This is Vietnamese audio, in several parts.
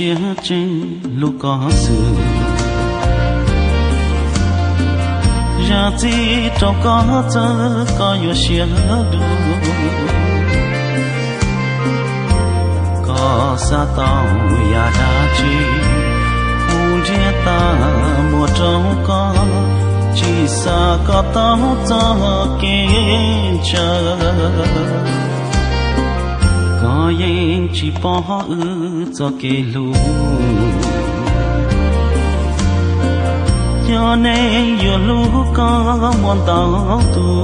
chia trên lúc có sự ra gì trong có giờ có yêu chia đủ có xa tàu ya đã chi hôn chia ta một trong có chỉ xa có tao cho kiên chờ có yên chỉ bỏ cho cái lũ cho nên yêu lũ có muốn tao tu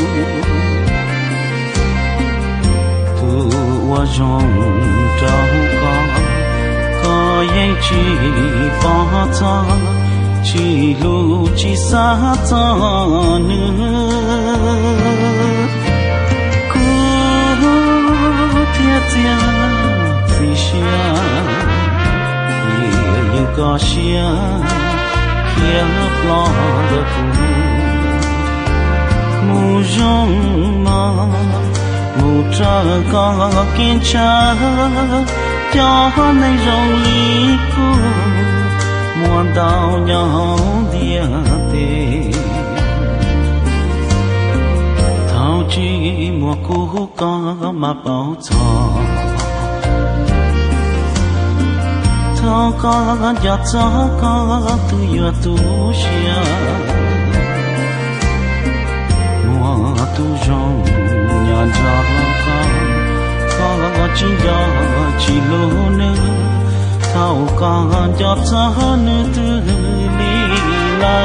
qua trong trao có yên chỉ bỏ cho chỉ lũ chỉ xa cho nữa tia gì xia yêu có xia kia lo được mù rong mà mù trơ có kiên trơ cho này rong lý cu muôn đau nhau địa tê chỉ mùa cũ có mà bảo trò thao có giọt gió có tu yêu tu xia mùa tu rong nhàn gió có chỉ gió chỉ lúa nữa thao có giọt gió nữa từ đi la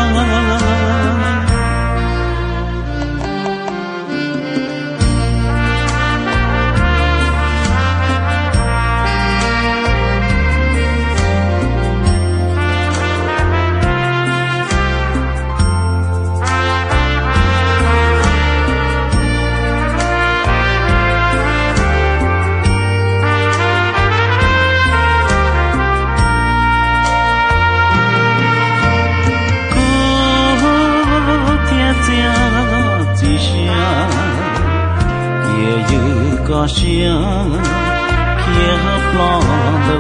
có xia kia lo được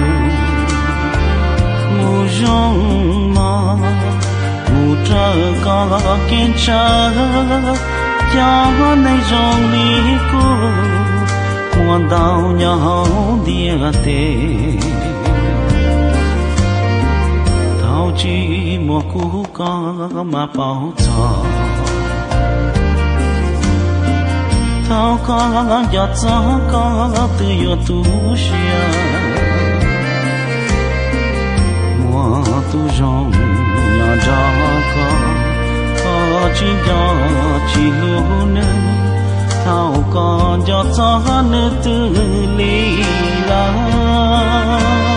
mù rong mà mù trơ có kiên trơ cho này rong lý cu muôn đau nhau địa tê thao chỉ mùa cũ có mà bảo trò thao có giọt gió có từ yêu tu xia mùa tu rong nhỏ gió có chỉ gió chỉ lúa nữa thao có giọt gió nữa từ ly la